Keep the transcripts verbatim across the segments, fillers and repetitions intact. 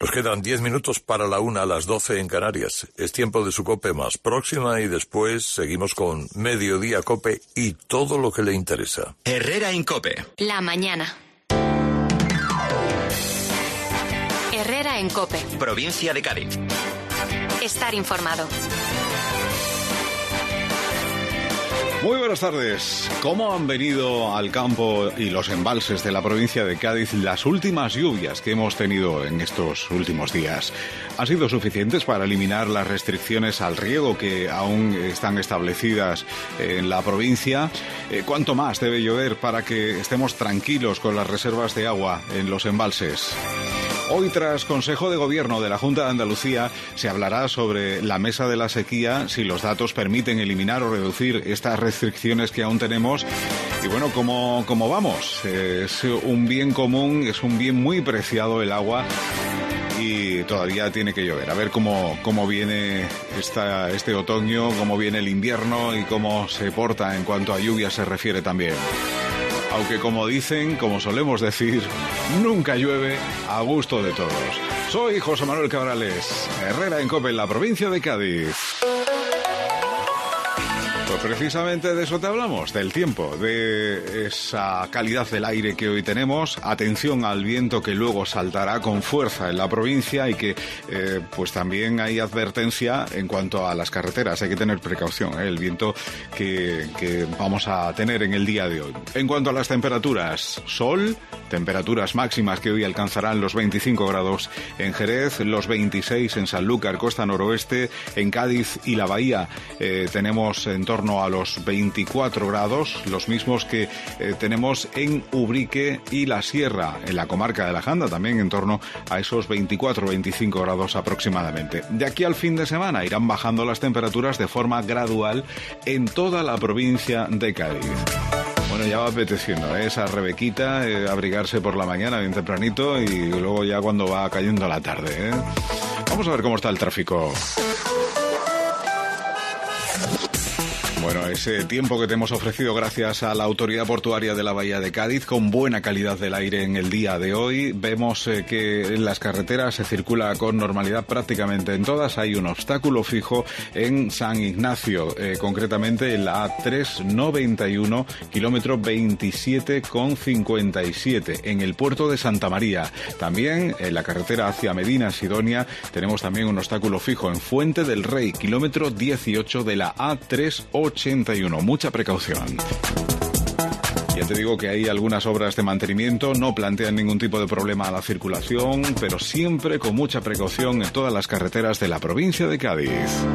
Pues quedan diez minutos para la una, a las doce en Canarias. Es tiempo de su COPE más próxima y después seguimos con Mediodía COPE y todo lo que le interesa. Herrera en COPE. La mañana. Herrera en COPE. Provincia de Cádiz. Estar informado. Muy buenas tardes. ¿Cómo han venido al campo y los embalses de la provincia de Cádiz las últimas lluvias que hemos tenido en estos últimos días? ¿Han sido suficientes para eliminar las restricciones al riego que aún están establecidas en la provincia? ¿Cuánto más debe llover para que estemos tranquilos con las reservas de agua en los embalses? Hoy, tras Consejo de Gobierno de la Junta de Andalucía, se hablará sobre la mesa de la sequía, si los datos permiten eliminar o reducir estas restricciones que aún tenemos. Y bueno, ¿cómo, cómo vamos? Es un bien común, es un bien muy preciado el agua y todavía tiene que llover. A ver cómo, cómo viene esta, este otoño, cómo viene el invierno y cómo se porta en cuanto a lluvia se refiere también. Aunque como dicen, como solemos decir, nunca llueve a gusto de todos. Soy José Manuel Cabrales, Herrera en COPE en la provincia de Cádiz. Pues precisamente de eso te hablamos, del tiempo, de esa calidad del aire que hoy tenemos. Atención al viento que luego saltará con fuerza en la provincia y que eh, pues también hay advertencia en cuanto a las carreteras. Hay que tener precaución, ¿eh? El viento que, que vamos a tener en el día de hoy. En cuanto a las temperaturas, sol, temperaturas máximas que hoy alcanzarán los veinticinco grados en Jerez, los veintiséis en Sanlúcar, costa noroeste, en Cádiz y la Bahía eh, tenemos en torno a los veinticuatro grados, los mismos que eh, tenemos en Ubrique y la Sierra, en la comarca de la Janda, también en torno a esos veinticuatro veinticinco grados aproximadamente. De aquí al fin de semana irán bajando las temperaturas de forma gradual en toda la provincia de Cádiz. Bueno, ya va apeteciendo, ¿eh? Esa rebequita, eh, abrigarse por la mañana bien tempranito y luego ya cuando va cayendo la tarde, ¿eh? Vamos a ver cómo está el tráfico. Bueno, ese tiempo que te hemos ofrecido gracias a la Autoridad Portuaria de la Bahía de Cádiz, con buena calidad del aire en el día de hoy. Vemos eh, que en las carreteras se circula con normalidad prácticamente en todas. Hay un obstáculo fijo en San Ignacio, eh, concretamente en la A trescientos noventa y uno, kilómetro veintisiete con cincuenta y siete, en el puerto de Santa María. También en la carretera hacia Medina Sidonia tenemos también un obstáculo fijo en Fuente del Rey, kilómetro dieciocho de la A trescientos ochenta y uno. Mucha precaución. Ya te digo que hay algunas obras de mantenimiento, no plantean ningún tipo de problema a la circulación, pero siempre con mucha precaución en todas las carreteras de la provincia de Cádiz.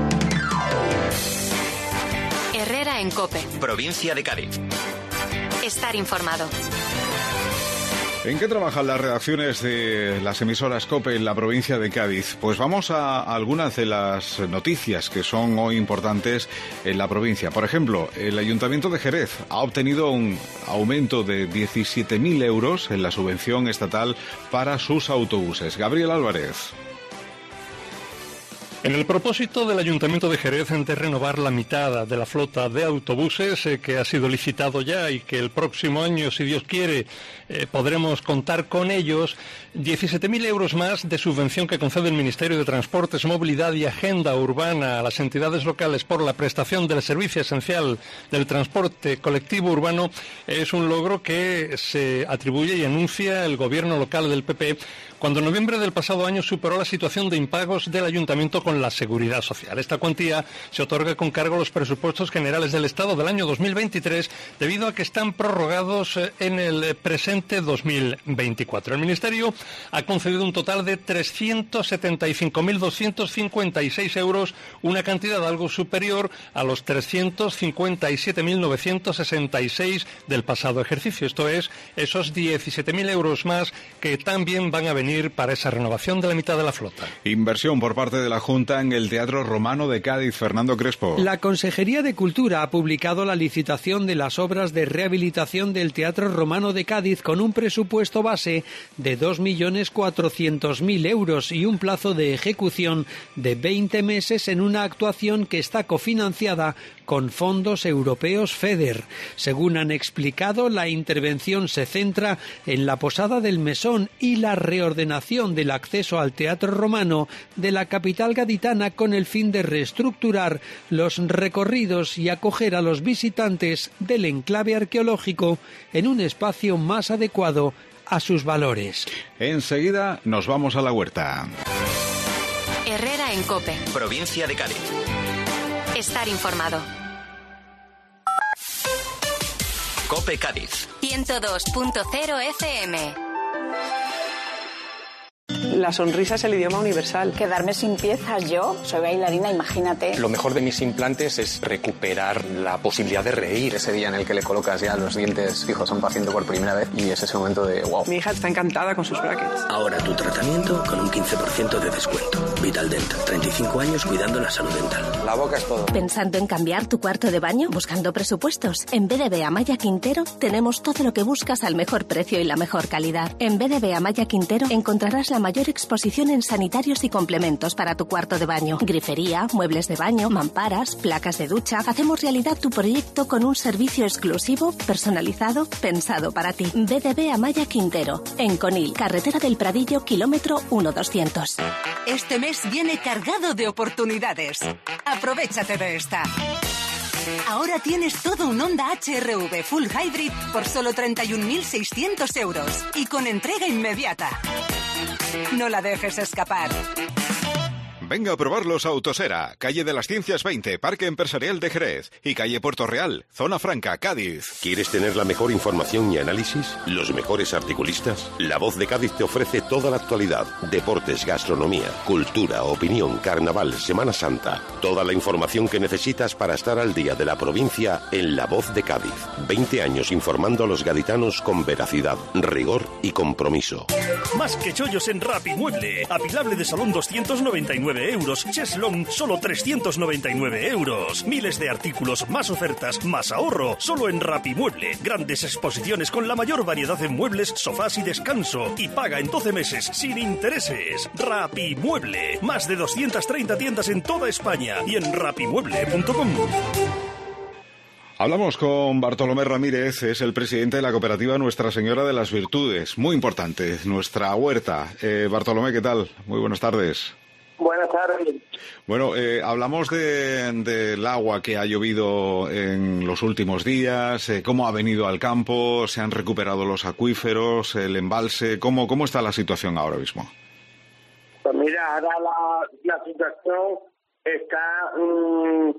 Herrera en COPE. Provincia de Cádiz. Estar informado. ¿En qué trabajan las redacciones de las emisoras COPE en la provincia de Cádiz? Pues vamos a algunas de las noticias que son hoy importantes en la provincia. Por ejemplo, el Ayuntamiento de Jerez ha obtenido un aumento de diecisiete mil euros en la subvención estatal para sus autobuses. Gabriel Álvarez. En el propósito del Ayuntamiento de Jerez de renovar la mitad de la flota de autobuses eh, que ha sido licitado ya y que el próximo año, si Dios quiere, eh, podremos contar con ellos, diecisiete mil euros más de subvención que concede el Ministerio de Transportes, Movilidad y Agenda Urbana a las entidades locales por la prestación del servicio esencial del transporte colectivo urbano es un logro que se atribuye y anuncia el gobierno local del P P cuando en noviembre del pasado año superó la situación de impagos del Ayuntamiento con la Seguridad Social. Esta cuantía se otorga con cargo a los presupuestos generales del Estado del año dos mil veintitrés debido a que están prorrogados en el presente dos mil veinticuatro. El Ministerio ha concedido un total de trescientos setenta y cinco mil doscientos cincuenta y seis euros, una cantidad algo superior a los trescientos cincuenta y siete mil novecientos sesenta y seis del pasado ejercicio. Esto es, esos diecisiete mil euros más que también van a venir para esa renovación de la mitad de la flota. Inversión por parte de la Junta en el Teatro Romano de Cádiz. Fernando Crespo. La Consejería de Cultura ha publicado la licitación de las obras de rehabilitación del Teatro Romano de Cádiz con un presupuesto base de dos millones cuatrocientos mil euros y un plazo de ejecución de veinte meses en una actuación que está cofinanciada con fondos europeos FEDER. Según han explicado, la intervención se centra en la Posada del Mesón y la reordenación del acceso al Teatro Romano de la capital gaditana con el fin de reestructurar los recorridos y acoger a los visitantes del enclave arqueológico en un espacio más adecuado a sus valores. Enseguida nos vamos a la huerta. Herrera en COPE. Provincia de Cádiz. Estar informado. COPE Cádiz. ciento dos punto cero F M. La sonrisa es el idioma universal. Quedarme sin piezas yo, soy bailarina, imagínate. Lo mejor de mis implantes es recuperar la posibilidad de reír. Ese día en el que le colocas ya los dientes fijos a un paciente por primera vez y es ese momento de wow. Mi hija está encantada con sus brackets. Ahora tu tratamiento con un quince por ciento de descuento. Vitaldent, treinta y cinco años cuidando la salud dental. La boca es todo. ¿Pensando en cambiar tu cuarto de baño? ¿Buscando presupuestos? En B D B Amaya Quintero tenemos todo lo que buscas al mejor precio y la mejor calidad. En B D B Amaya Quintero encontrarás la mayor exposición en sanitarios y complementos para tu cuarto de baño. Grifería, muebles de baño, mamparas, placas de ducha. Hacemos realidad tu proyecto con un servicio exclusivo, personalizado, pensado para ti. B D B Amaya Quintero, en Conil, carretera del Pradillo, kilómetro uno doscientos. Este mes viene cargado de oportunidades. Aprovechate de esta. Ahora tienes todo un Honda H R V Full Hybrid por solo treinta y un mil seiscientos euros y con entrega inmediata. No la dejes escapar. Venga a probarlos a Autosera, calle de las Ciencias veinte, Parque Empresarial de Jerez, y calle Puerto Real, Zona Franca, Cádiz. ¿Quieres tener la mejor información y análisis? ¿Los mejores articulistas? La Voz de Cádiz te ofrece toda la actualidad. Deportes, gastronomía, cultura, opinión, carnaval, Semana Santa. Toda la información que necesitas para estar al día de la provincia en La Voz de Cádiz. veinte años informando a los gaditanos con veracidad, rigor y compromiso. Más que chollos en Rapimueble. Apilable de salón doscientos noventa y nueve euros. Cheslong solo trescientos noventa y nueve euros. Miles de artículos, más ofertas, más ahorro. Solo en Rapimueble. Grandes exposiciones con la mayor variedad de muebles, sofás y descanso. Y paga en doce meses sin intereses. Rapimueble. Más de doscientas treinta tiendas en toda España y en rapimueble punto com. Hablamos con Bartolomé Ramírez, es el presidente de la cooperativa Nuestra Señora de las Virtudes. Muy importante, nuestra huerta. Eh, Bartolomé, ¿qué tal? Muy buenas tardes. Buenas tardes. Bueno, eh, hablamos de, del agua que ha llovido en los últimos días, eh, cómo ha venido al campo, se han recuperado los acuíferos, el embalse. ¿Cómo, cómo está la situación ahora mismo? Pues mira, ahora la, la situación está mmm,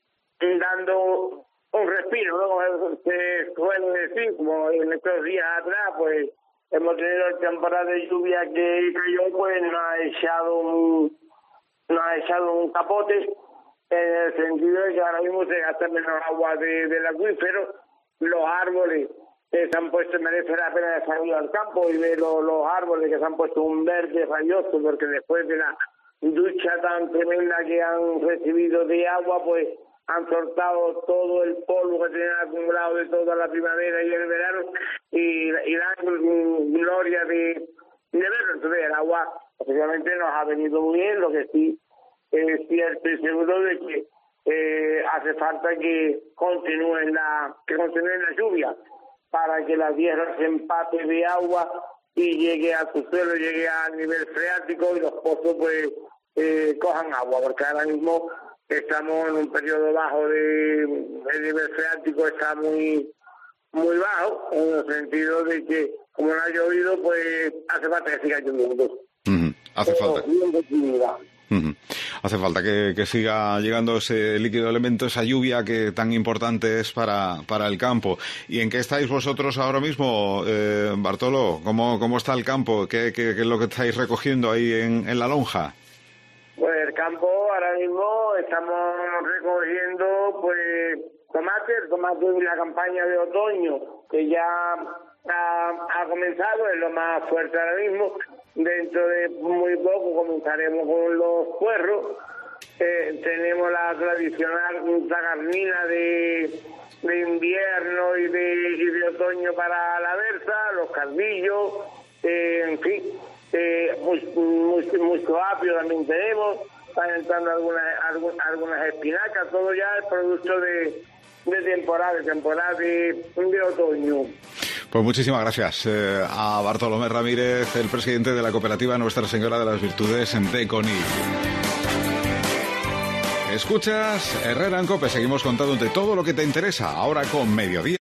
dando un respiro, ¿no? Como se suele decir, como en estos días atrás, pues hemos tenido temporada de lluvia que cayó, pues nos ha echado un, nos ha echado un capote, en el sentido de que ahora mismo se gasta menos agua de, del acuífero. Los árboles que se han puesto, merece la pena de salir al campo y ver los, los árboles que se han puesto un verde rayoso, porque después de la ducha tan tremenda que han recibido de agua, pues han soltado todo el polvo que tenían acumulado de toda la primavera y el verano y, y dan gloria de, de verlo. Entonces el agua efectivamente nos ha venido muy bien, lo que sí es cierto y seguro de que eh, hace falta que continúen la que continúen la lluvia para que la tierra se empape de agua y llegue a su suelo, llegue al nivel freático y los pozos pues eh, cojan agua, porque ahora mismo estamos en un periodo bajo de el nivel freático, está muy muy bajo, en el sentido de que como no ha llovido, pues hace falta que siga lloviendo. Uh-huh. Hace Pero, falta. Uh-huh. Hace falta que, que siga llegando ese líquido elemento, esa lluvia que tan importante es para, para el campo. ¿Y en qué estáis vosotros ahora mismo, eh, Bartolo? ¿Cómo, ¿Cómo está el campo? ¿Qué, qué, qué es lo que estáis recogiendo ahí en, en la lonja? Pues el campo ahora mismo estamos recogiendo pues tomate, el tomate de la campaña de otoño que ya ha, ha comenzado, es lo más fuerte ahora mismo. Dentro de muy poco comenzaremos con los puerros. Eh, tenemos la tradicional tagarnina de, de invierno y de, y de otoño para la berza, los cardillos, eh, en fin. Eh, mucho, mucho, mucho apio también tenemos, están entrando algunas algunas, algunas espinacas, todo ya es producto de, de temporada, de temporada de, de otoño. Pues muchísimas gracias eh, a Bartolomé Ramírez, el presidente de la cooperativa Nuestra Señora de las Virtudes de Conil. Escuchas Herrera en COPE, seguimos contándote todo lo que te interesa, ahora con Mediodía.